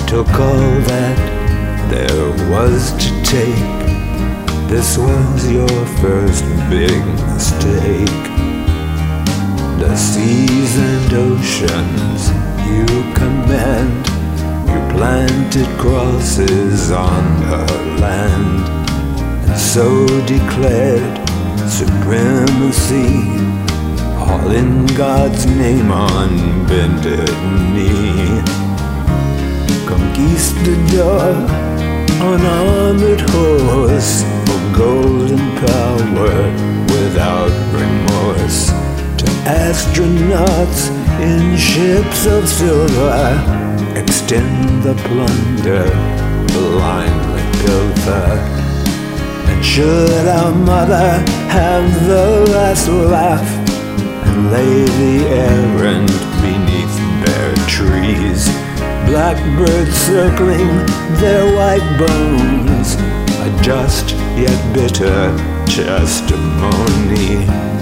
took all that there was to take. This was your first big mistake. The seas and oceans you command, you planted crosses on her land, and so declared supremacy, all in God's name on bended knee. Conquistador on armored horse, for golden power without remorse. To astronauts in ships of silver, extend the plunder, blindly pilfer. And should our mother have the last laugh, and lay the errand beneath bare trees, blackbirds circling their white bones, a just yet bitter testimony.